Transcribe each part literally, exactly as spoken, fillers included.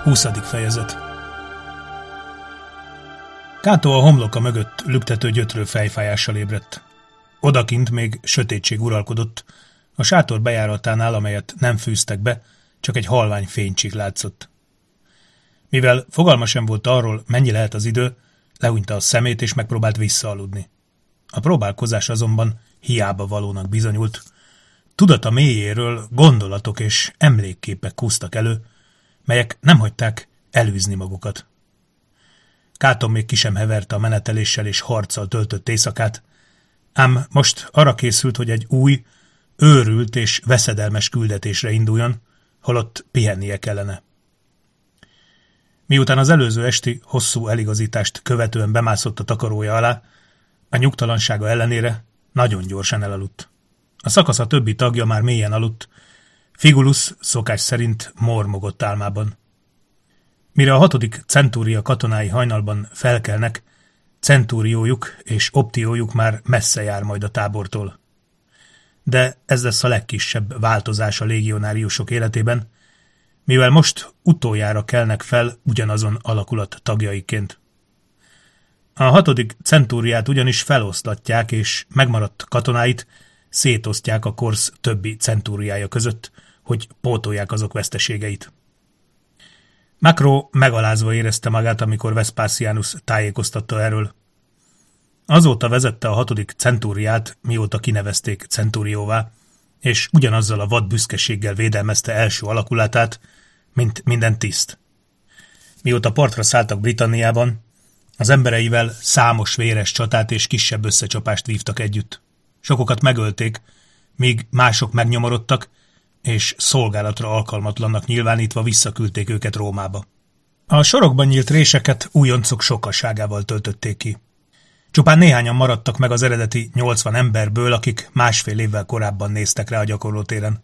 huszadik fejezet. Kato a homloka mögött lüktető gyötrő fejfájással ébredt. Odakint még sötétség uralkodott, a sátor bejáratánál, amelyet nem fűztek be, csak egy halvány fénycsík látszott. Mivel fogalma sem volt arról, mennyi lehet az idő, lehúnyta a szemét és megpróbált visszaaludni. A próbálkozás azonban hiába valónak bizonyult. Tudata mélyéről gondolatok és emlékképek kúztak elő, melyek nem hagyták elűzni magukat. Kato még ki sem heverte a meneteléssel és harccal töltött éjszakát, ám most arra készült, hogy egy új, őrült és veszedelmes küldetésre induljon, holott pihennie kellene. Miután az előző esti hosszú eligazítást követően bemászott a takarója alá, a nyugtalansága ellenére nagyon gyorsan elaludt. A szakasza többi tagja már mélyen aludt, Figulus szokás szerint mormogott álmában. Mire a hatodik centúria katonái hajnalban felkelnek, centúriójuk és optiójuk már messze jár majd a tábortól. De ez lesz a legkisebb változás a légionáriusok életében, mivel most utoljára kelnek fel ugyanazon alakulat tagjaiként. A hatodik centúriát ugyanis feloszlatják, és megmaradt katonáit szétosztják a korsz többi centúriája között, hogy pótolják azok veszteségeit. Macro megalázva érezte magát, amikor Vespasianus tájékoztatta erről. Azóta vezette a hatodik centúriát, mióta kinevezték centúrióvá, és ugyanazzal a vad büszkeséggel védelmezte első alakulatát, mint minden tiszt. Mióta partra szálltak Britanniában, az embereivel számos véres csatát és kisebb összecsapást vívtak együtt. Sokokat megölték, míg mások megnyomorodtak, és szolgálatra alkalmatlannak nyilvánítva visszaküldték őket Rómába. A sorokban nyílt réseket újoncok sokaságával töltötték ki. Csupán néhányan maradtak meg az eredeti nyolcvan emberből, akik másfél évvel korábban néztek rá a gyakorlótéren.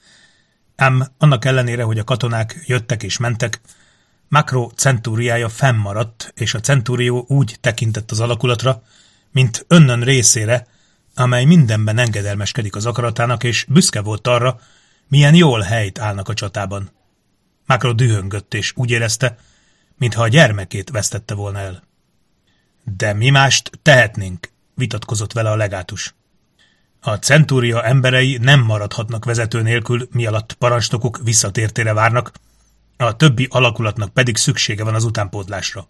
Ám annak ellenére, hogy a katonák jöttek és mentek, Macro centúriája fennmaradt, és a centúrió úgy tekintett az alakulatra, mint önnön részére, amely mindenben engedelmeskedik az akaratának, és büszke volt arra, milyen jól helyt állnak a csatában. Macro dühöngött, és úgy érezte, mintha a gyermekét vesztette volna el. De mi mást tehetnénk, vitatkozott vele a legátus. A centúria emberei nem maradhatnak vezető nélkül, mi alatt parancsnokuk visszatértére várnak, a többi alakulatnak pedig szüksége van az utánpótlásra.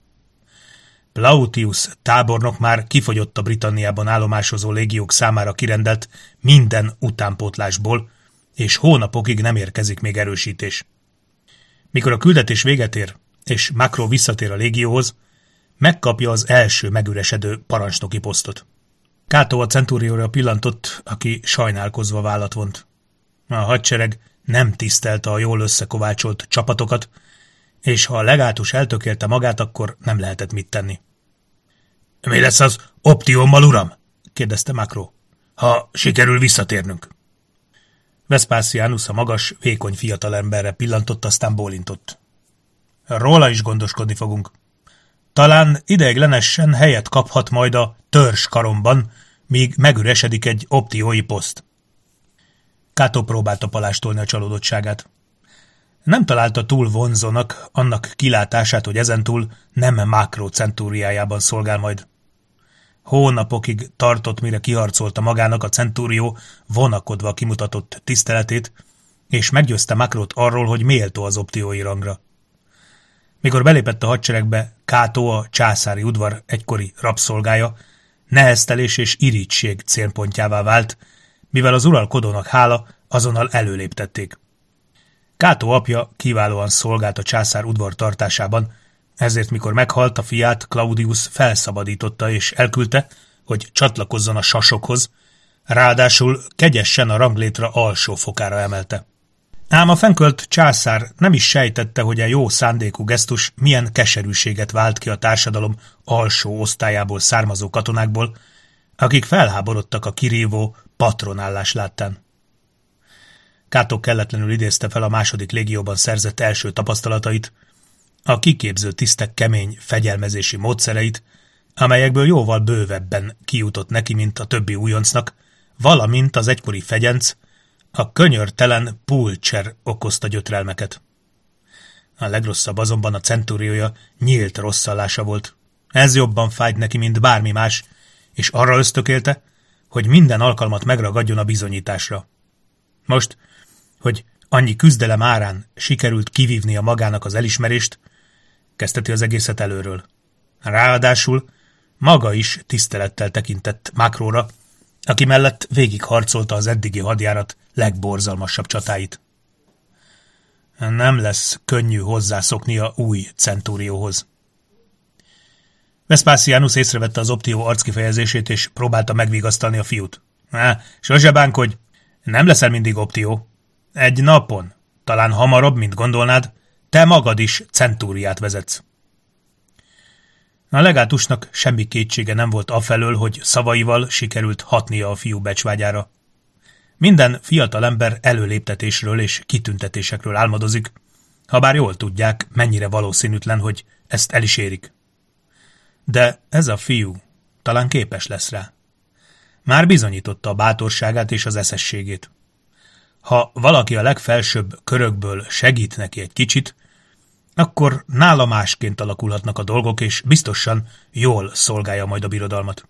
Plautius tábornok már kifogyott a Britanniában állomásozó légiók számára kirendelt minden utánpótlásból, és hónapokig nem érkezik még erősítés. Mikor a küldetés véget ér, és Macro visszatér a légióhoz, megkapja az első megüresedő parancsnoki posztot. Kato a centúrióra pillantott, aki sajnálkozva vállat vont. A hadsereg nem tisztelte a jól összekovácsolt csapatokat, és ha a legátus eltökélte magát, akkor nem lehetett mit tenni. – Mi lesz az optiómmal, uram? – kérdezte Macro. – Ha sikerül visszatérnünk. Vespasianus a magas, vékony fiatalemberre pillantott, aztán bólintott. – Róla is gondoskodni fogunk. Talán ideiglenesen helyet kaphat majd a törzskaromban, míg megüresedik egy optiói poszt. Kato próbálta palástolni a csalódottságát. Nem találta túl vonzónak annak kilátását, hogy ezentúl nem Macro centúriájában szolgál majd. Hónapokig tartott, mire kiharcolta magának a centúrió vonakodva kimutatott tiszteletét, és meggyőzte Macrot arról, hogy méltó az optiói rangra. Mikor belépett a hadseregbe, Kato, a császári udvar egykori rabszolgája, neheztelés és irigység célpontjává vált, mivel az uralkodónak hála azonnal előléptették. Kato apja kiválóan szolgált a császár udvar tartásában, ezért mikor meghalt, a fiát Claudius felszabadította és elküldte, hogy csatlakozzon a sasokhoz, ráadásul kegyesen a ranglétra alsó fokára emelte. Ám a fennkölt császár nem is sejtette, hogy a jó szándékú gesztus milyen keserűséget vált ki a társadalom alsó osztályából származó katonákból, akik felháborodtak a kirívó patronállás láttán. Kato kelletlenül idézte fel a második légióban szerzett első tapasztalatait, a kiképző tisztek kemény fegyelmezési módszereit, amelyekből jóval bővebben kijutott neki, mint a többi újoncnak, valamint az egykori fegyenc, a könyörtelen Pulcher okozta gyötrelmeket. A legrosszabb azonban a centúriója nyílt rosszallása volt. Ez jobban fájt neki, mint bármi más, és arra ösztökélte, hogy minden alkalmat megragadjon a bizonyításra. Most, hogy annyi küzdelem árán sikerült kivívnia magának az elismerést, kezdheti az egészet előről. Ráadásul maga is tisztelettel tekintett Makróra, aki mellett végig harcolta az eddigi hadjárat legborzalmasabb csatáit. Nem lesz könnyű hozzászoknia új centúrióhoz. Vespasianus észrevette az Optio arckifejezését, és próbálta megvigasztalni a fiút. Á, sose bánkodj, nem leszel mindig Optio. Egy napon, talán hamarabb, mint gondolnád, te magad is centúriát vezetsz. A legátusnak semmi kétsége nem volt afelől, hogy szavaival sikerült hatnia a fiú becsvágyára. Minden fiatal ember előléptetésről és kitüntetésekről álmodozik, habár jól tudják, mennyire valószínűtlen, hogy ezt el is érik. De ez a fiú talán képes lesz rá. Már bizonyította a bátorságát és az eszességét. Ha valaki a legfelsőbb körökből segít neki egy kicsit, akkor nála másként alakulhatnak a dolgok, és biztosan jól szolgálja majd a birodalmat.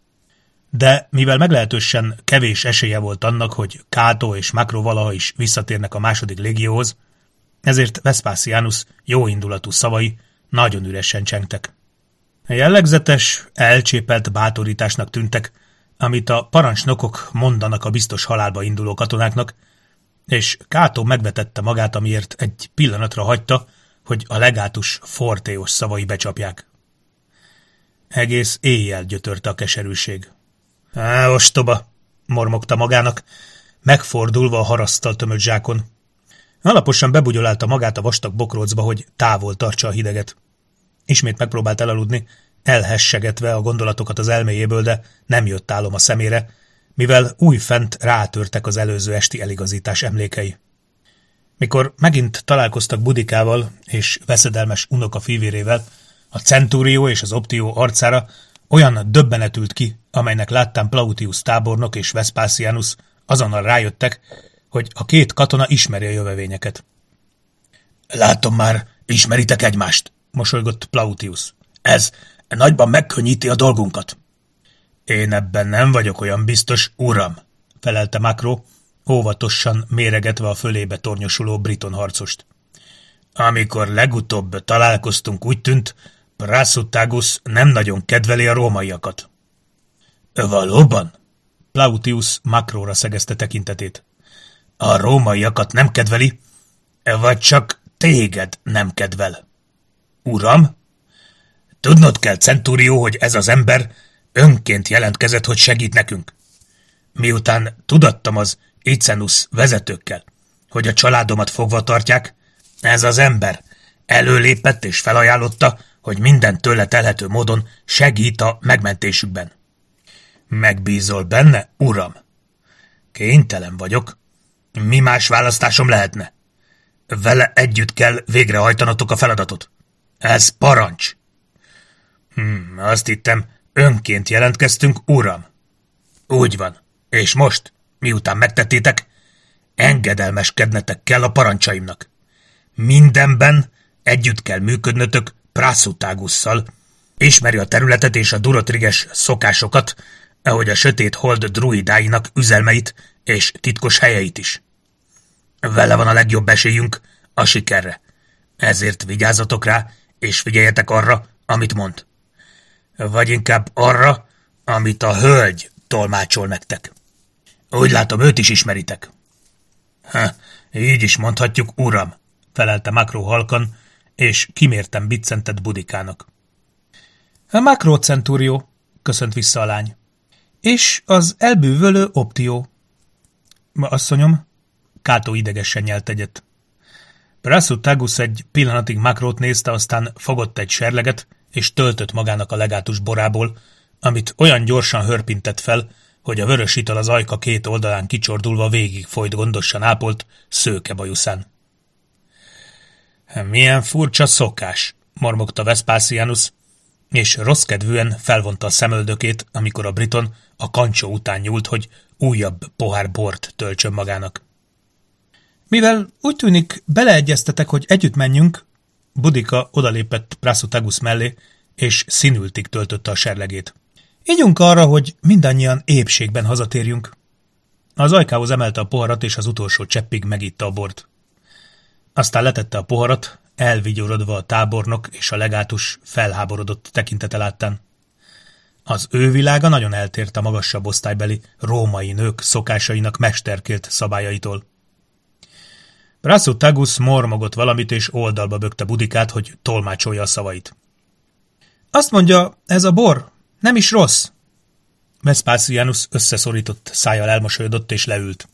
De mivel meglehetősen kevés esélye volt annak, hogy Cato és Makro valaha is visszatérnek a második légióhoz, ezért Vespasianus jóindulatú szavai nagyon üresen csengtek. Jellegzetes, elcsépelt bátorításnak tűntek, amit a parancsnokok mondanak a biztos halálba induló katonáknak, és Cato megvetette magát, amiért egy pillanatra hagyta, hogy a legátus fortéos szavai becsapják. Egész éjjel gyötörte a keserűség. Á, ostoba, mormogta magának, megfordulva a haraszttal tömött zsákon. Alaposan bebugyolálta magát a vastag bokrócba, hogy távol tartsa a hideget. Ismét megpróbált elaludni, elhessegetve a gondolatokat az elméjéből, de nem jött álom a szemére, mivel újfent rátörtek az előző esti eligazítás emlékei. Mikor megint találkoztak Budikával és veszedelmes unoka fivérével, a centúrió és az Optio arcára olyan döbbenet ült ki, amelynek láttán Plautius tábornok és Vespasianus azonnal rájöttek, hogy a két katona ismeri a jövevényeket. Látom már, ismeritek egymást, mosolygott Plautius. Ez nagyban megkönnyíti a dolgunkat. Én ebben nem vagyok olyan biztos, uram, felelte Makro, óvatosan méregetve a fölébe tornyosuló briton harcost. Amikor legutóbb találkoztunk, úgy tűnt, Prasutagus nem nagyon kedveli a rómaiakat. Valóban? Plautius Makróra szegezte tekintetét. A rómaiakat nem kedveli, vagy csak téged nem kedvel? Uram? Tudnod kell, centúrió, hogy ez az ember önként jelentkezett, hogy segít nekünk. Miután tudattam az Icenus vezetőkkel, hogy a családomat fogva tartják, ez az ember előlépett és felajánlotta, hogy minden tőle telhető módon segít a megmentésükben. Megbízol benne, uram? Kénytelen vagyok. Mi más választásom lehetne? Vele együtt kell végrehajtanotok a feladatot. Ez parancs. Hmm, azt hittem, önként jelentkeztünk, uram. Úgy van. És most, miután megtettétek, engedelmeskednetek kell a parancsaimnak. Mindenben együtt kell működnötök Prasutagusszal. Ismeri a területet és a durotriges szokásokat, ahogy a sötét hold druidáinak üzelmeit és titkos helyeit is. Vele van a legjobb esélyünk a sikerre. Ezért vigyázzatok rá, és figyeljetek arra, amit mond. Vagy inkább arra, amit a hölgy tolmácsol nektek. Úgy látom, őt is ismeritek. Ha, így is mondhatjuk, uram, felelte Makro halkan, és kimérten biccentett Budikának. A Makro centúrió, köszönt vissza a lány. És az elbűvölő Optio. Asszonyom, Cato idegesen nyelt egyet. Prasutagus egy pillanatig Makrót nézte, aztán fogott egy serleget, és töltött magának a legátus borából, amit olyan gyorsan hörpintett fel, hogy a vörös ital az ajka két oldalán kicsordulva végig folyt gondosan ápolt szőke bajuszán. Milyen furcsa szokás, mormogta Vespasianus, és rosszkedvűen felvonta a szemöldökét, amikor a briton a kancsó után nyúlt, hogy újabb pohár bort töltsön magának. Mivel úgy tűnik, beleegyeztetek, hogy együtt menjünk, Boudica odalépett Prasutagus mellé, és színültig töltötte a serlegét. Igyunk arra, hogy mindannyian épségben hazatérjünk. Az ajkához emelte a poharat, és az utolsó cseppig megitta a bort. Aztán letette a poharat, elvigyorodva a tábornok és a legátus felháborodott tekintete láttán. Az ő világa nagyon eltért a magasabb osztálybeli római nők szokásainak mesterkélt szabályaitól. Prasutagus mormogott valamit, és oldalba bökte Boudicát, hogy tolmácsolja a szavait. Azt mondja, ez a bor nem is rossz. Vespasianus összeszorított szájjal elmosolyodott, és leült.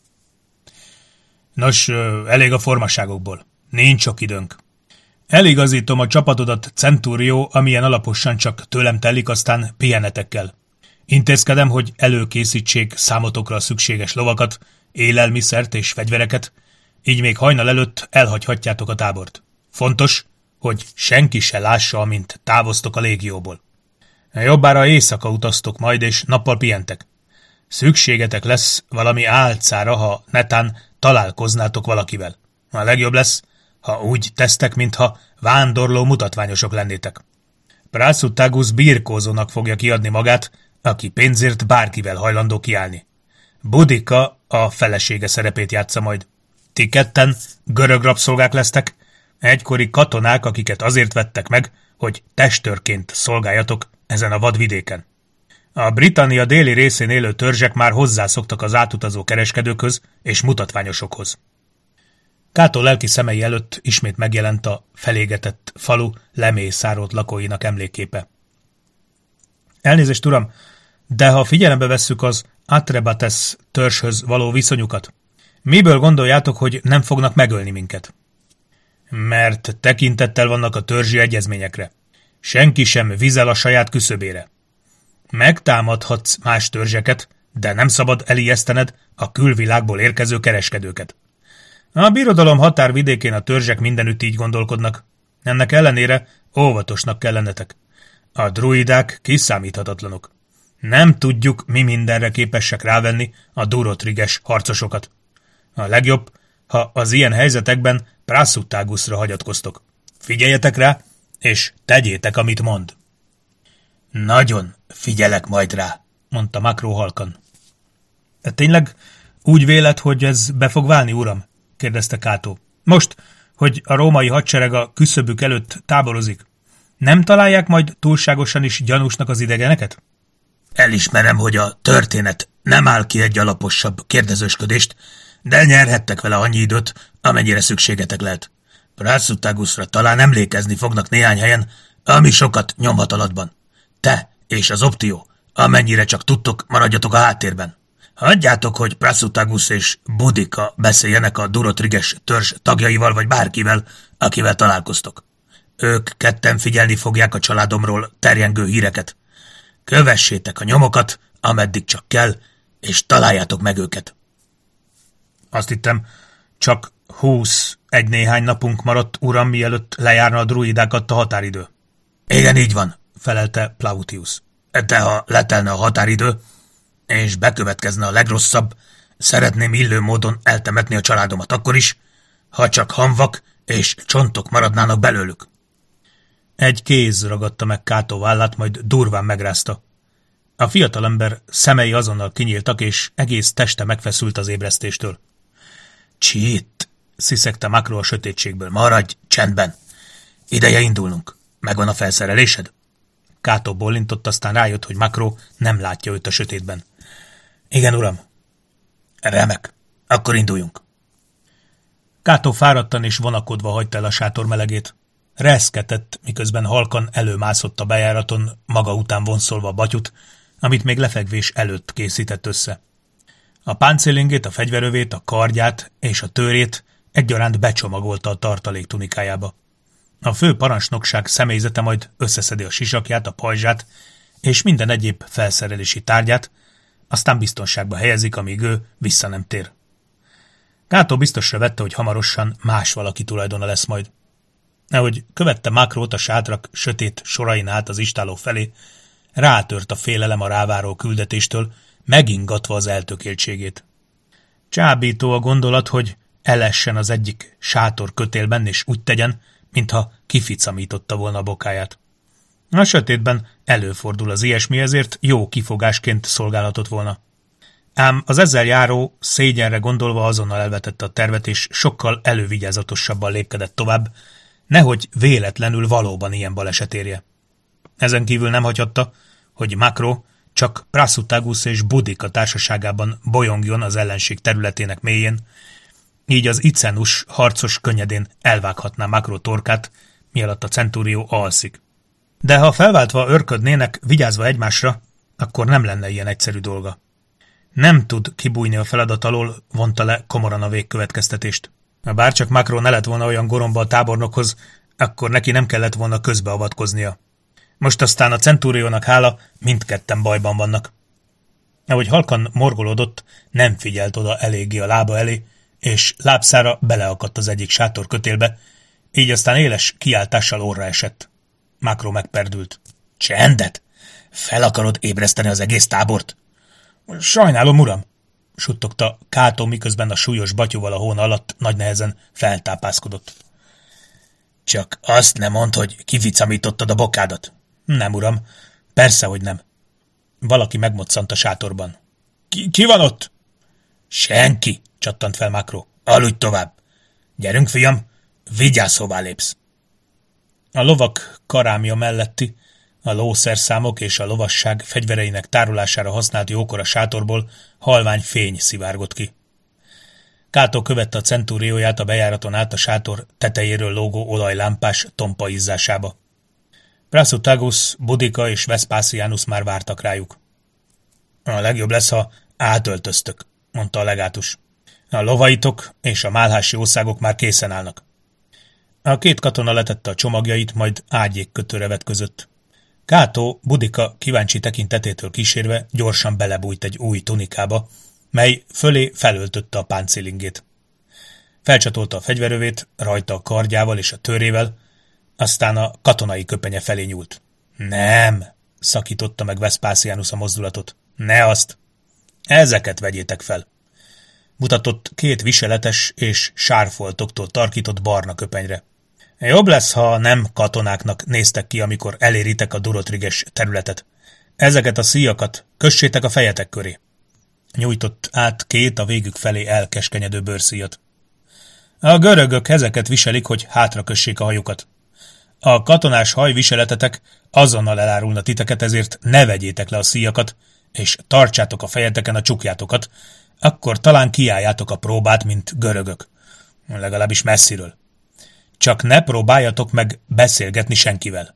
Nos, elég a formaságokból. Nincs sok időnk. Eligazítom a csapatodat, Centurio, amilyen alaposan csak tőlem telik, aztán pihenetek kell. Intézkedem, hogy előkészítsék számotokra a szükséges lovakat, élelmiszert és fegyvereket, így még hajnal előtt elhagyhatjátok a tábort. Fontos, hogy senki se lássa, amint távoztok a légióból. Jobbára éjszaka utaztok majd, és nappal pihentek. Szükségetek lesz valami álcára, ha netán találkoznátok valakivel. A legjobb lesz, ha úgy tesztek, mintha vándorló mutatványosok lennétek. Prasutagus birkózónak fogja kiadni magát, aki pénzért bárkivel hajlandó kiállni. Boudica a felesége szerepét játsza majd. Ti ketten görög rabszolgák lesztek, egykori katonák, akiket azért vettek meg, hogy testőrként szolgáljatok ezen a vadvidéken. A Britannia déli részén élő törzsek már hozzászoktak az átutazó kereskedőkhöz és mutatványosokhoz. Cato lelki szemei előtt ismét megjelent a felégetett falu lemészárolt lakóinak emlékképe. Elnézést, uram, de ha figyelembe vesszük az Atrebates törzshöz való viszonyukat, miből gondoljátok, hogy nem fognak megölni minket? Mert tekintettel vannak a törzsi egyezményekre. Senki sem vizel a saját küszöbére. Megtámadhatsz más törzseket, de nem szabad elijesztened a külvilágból érkező kereskedőket. A birodalom határvidékén a törzsek mindenütt így gondolkodnak. Ennek ellenére óvatosnak kell lennetek. A druidák kiszámíthatatlanok. Nem tudjuk, mi mindenre képesek rávenni a durotriges harcosokat. A legjobb, ha az ilyen helyzetekben Prasutagusra hagyatkoztok. Figyeljetek rá, és tegyétek, amit mond. Nagyon figyelek majd rá, mondta Macro halkan. Tényleg úgy véled, hogy ez be fog válni, uram? kérdezte Cato. Most, hogy a római hadsereg a küszöbük előtt táborozik, nem találják majd túlságosan is gyanúsnak az idegeneket? Elismerem, hogy a történet nem áll ki egy alaposabb kérdezősködést, de nyerhettek vele annyi időt, amennyire szükségetek lehet. Prasutagusra talán emlékezni fognak néhány helyen, ami sokat nyomhat alatban. Te és az Optio, amennyire csak tudtok, maradjatok a háttérben. Hagyjátok, hogy Prasutagus és Boudica beszéljenek a durotriges törzs tagjaival vagy bárkivel, akivel találkoztok. Ők ketten figyelni fogják a családomról terjengő híreket. Kövessétek a nyomokat, ameddig csak kell, és találjátok meg őket. Azt hittem, csak húsz egy néhány napunk maradt, uram, mielőtt lejárna a druidákat a határidő. Igen, így van, felelte Plautius. De ha letelne a határidő, és bekövetkezne a legrosszabb, szeretném illő módon eltemetni a családomat akkor is, ha csak hamvak és csontok maradnának belőlük. Egy kéz ragadta meg Cato vállát, majd durván megrázta. A fiatalember szemei azonnal kinyíltak, és egész teste megfeszült az ébresztéstől. Csitt, sziszegte Macro a sötétségből. Maradj csendben. Ideje indulnunk. Megvan a felszerelésed? Cato bólintott, aztán rájött, hogy Macro nem látja őt a sötétben. Igen, uram. Remek. Akkor induljunk. Cato fáradtan és vonakodva hagyta el a sátor melegét. Reszketett, miközben halkan előmászott a bejáraton, maga után vonszolva a batyut, amit még lefekvés előtt készített össze. A páncélingét, a fegyverövét, a kardját és a tőrét egyaránt becsomagolta a tartalék tunikájába. A fő parancsnokság személyzete majd összeszedi a sisakját, a pajzsát és minden egyéb felszerelési tárgyát, aztán biztonságba helyezik, amíg ő vissza nem tér. Cato biztosra vette, hogy hamarosan más valaki tulajdona lesz majd. Ahogy követte Macrót a sátrak sötét sorain át az istálló felé, rátört a félelem a ráváró küldetéstől, megingatva az eltökéltségét. Csábító a gondolat, hogy elessen az egyik sátor kötélben, és úgy tegyen, mintha kificamította volna a bokáját. A sötétben előfordul az ilyesmi, ezért jó kifogásként szolgálhatott volna. Ám az ezzel járó szégyenre gondolva azonnal elvetette a tervet, és sokkal elővigyázatosabban lépkedett tovább, nehogy véletlenül valóban ilyen baleset érje. Ezen kívül nem hagyhatta, hogy Makro csak Prasutagus és Boudica társaságában bolyongjon az ellenség területének mélyén, így az Icenus harcos könnyedén elvághatná Makro torkát, mielőtt a centúrió alszik. De ha felváltva örködnének, vigyázva egymásra, akkor nem lenne ilyen egyszerű dolga. Nem tud kibújni a feladat alól, vonta le komoran a végkövetkeztetést. Ha bárcsak Makro ne lett volna olyan goromba a tábornokhoz, akkor neki nem kellett volna közbeavatkoznia. Most aztán a centúriónak hála, mindketten bajban vannak. Ahogy halkan morgolódott, nem figyelt oda eléggé a lába elé, és lábszára beleakadt az egyik sátor kötélbe, így aztán éles kiáltással orra esett. Makro megperdült. Csendet! Fel akarod ébreszteni az egész tábort? Sajnálom, uram, suttogta Kátó, miközben a súlyos batyúval a hóna alatt nagy nehezen feltápászkodott. Csak azt nem mondd, hogy kificamítottad a bokádat. Nem, uram, persze, hogy nem. Valaki megmoccant a sátorban. Ki, ki van ott? Senki, csattant fel Makro. Aludj tovább. Gyerünk, fiam, vigyázz, hová lépsz. A lovak karámja melletti, a lószerszámok és a lovasság fegyvereinek tárolására használt jókora sátorból halvány fény szivárgott ki. Kátó követte a centúrióját a bejáraton át a sátor tetejéről lógó olajlámpás tompa izzásába. Prasutagus, Boudica és Vespasianus már vártak rájuk. A legjobb lesz, ha átöltöztök, mondta a legátus. A lovaitok és a málhási országok már készen állnak. A két katona letette a csomagjait, majd ágyékkötőre vetközött. Kátó Boudica kíváncsi tekintetétől kísérve gyorsan belebújt egy új tunikába, mely fölé felöltötte a páncélingét. Felcsatolta a fegyverövét, rajta a kardjával és a törével, aztán a katonai köpenye felé nyúlt. Nem, szakította meg Vespasianus a mozdulatot. Ne azt! Ezeket vegyétek fel! Mutatott két viseletes és sárfoltoktól tarkított barna köpenyre. Jobb lesz, ha nem katonáknak néztek ki, amikor eléritek a Durotriges területet. Ezeket a szíjakat kössétek a fejetek köré. Nyújtott át két a végük felé elkeskenyedő bőrszíjat. A görögök ezeket viselik, hogy hátra kössék a hajukat. A katonás hajviseletetek azonnal elárulna titeket, ezért ne vegyétek le a szíjakat, és tartsátok a fejeteken a csukjátokat, akkor talán kiálljátok a próbát, mint görögök. Legalábbis messziről. Csak ne próbáljatok meg beszélgetni senkivel.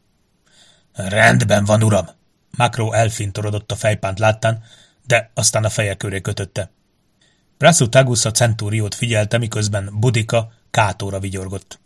Rendben van, uram. Makro elfintorodott a fejpánt láttán, de aztán a feje köré kötötte. Prasutagus a centúriót figyelte, miközben Boudica Kátóra vigyorgott.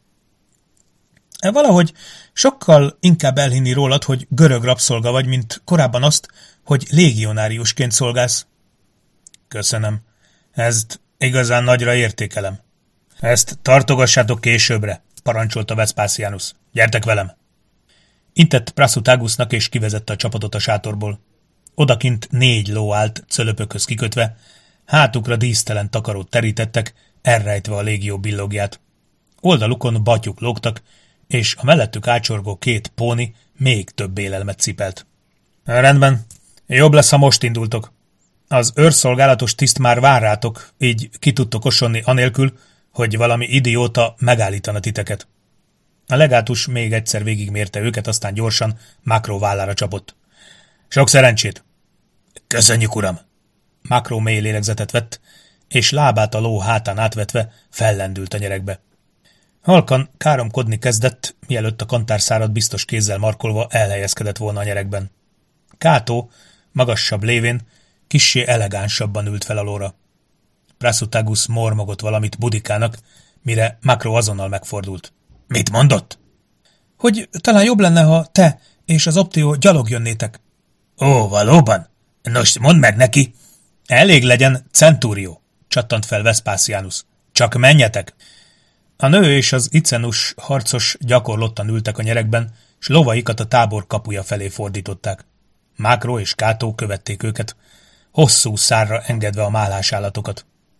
Valahogy sokkal inkább elhinni rólad, hogy görög rabszolga vagy, mint korábban azt, hogy légionáriusként szolgálsz. Köszönöm. Ezt igazán nagyra értékelem. Ezt tartogassátok későbbre, parancsolta Vespasianus. Gyertek velem! Intett Prasutagusnak, és kivezette a csapatot a sátorból. Odakint négy ló állt, cölöpökhöz kikötve, hátukra dísztelen takarót terítettek, elrejtve a légió billogját. Oldalukon batyuk lógtak, és a mellettük ácsorgó két póni még több élelmet cipelt. Rendben, jobb lesz, ha most indultok. Az őrszolgálatos tiszt már vár rátok, így ki tudtok osonni anélkül, hogy valami idióta megállítana titeket. A legátus még egyszer végigmérte őket, aztán gyorsan Makro vállára csapott. Sok szerencsét! Köszönjük, uram! Makro mély lélegzetet vett, és lábát a ló hátán átvetve fellendült a nyeregbe. Halkan káromkodni kezdett, mielőtt a kantárszárat biztos kézzel markolva elhelyezkedett volna a nyeregben. Kátó, magassabb lévén, kissé elegánsabban ült fel a lóra. Prasutagus mormogott valamit Boudikának, mire Makro azonnal megfordult. Mit mondott? Hogy talán jobb lenne, ha te és az Optio gyalog jönnétek. Ó, valóban? Nos, mondd meg neki. Elég legyen, centúrió, csattant fel Vespasianus. Csak menjetek! A nő és az Icenus harcos gyakorlottan ültek a nyeregben, s lovaikat a tábor kapuja felé fordították. Makro és Kátó követték őket, hosszú szárra engedve a málhásállatokat.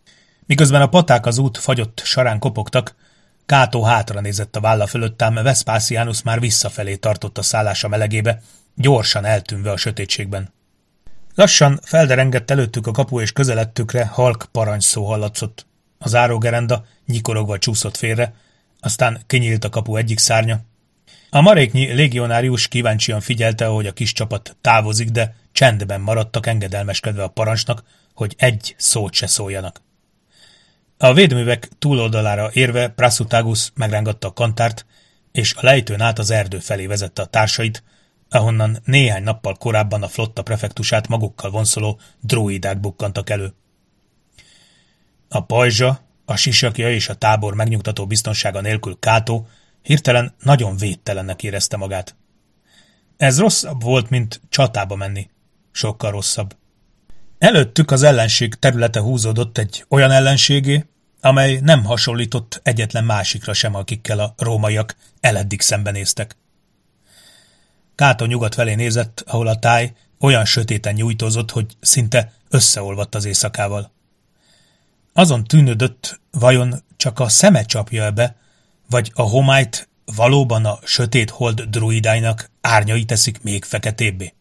Miközben a paták az út fagyott sarán kopogtak, Kátó hátra nézett a válla fölött, ám Vespasianus már visszafelé tartott a szállása melegébe, gyorsan eltűnve a sötétségben. Lassan felderengett előttük a kapu, és közelettükre halk parancsszó hallatszott. A zárógerenda nyikorogva csúszott félre, aztán kinyílt a kapu egyik szárnya. A maréknyi légionárius kíváncsian figyelte, ahogy a kis csapat távozik, de csendben maradtak, engedelmeskedve a parancsnak, hogy egy szót se szóljanak. A védművek túloldalára érve Prasutagus megrángatta a kantárt, és a lejtőn át az erdő felé vezette a társait, ahonnan néhány nappal korábban a flotta prefektusát magukkal vonszoló druidák bukkantak elő. A pajzsa, a sisakja és a tábor megnyugtató biztonsága nélkül Kátó hirtelen nagyon védtelennek érezte magát. Ez rosszabb volt, mint csatába menni. Sokkal rosszabb. Előttük az ellenség területe húzódott egy olyan ellenségé, amely nem hasonlított egyetlen másikra sem, akikkel a rómaiak eleddig szembenéztek. Kátó nyugat felé nézett, ahol a táj olyan sötéten nyújtózott, hogy szinte összeolvadt az éjszakával. Azon tűnődött, vajon csak a szeme csapja be, vagy a homályt valóban a sötét hold druidáinak árnyai teszik még feketébbé.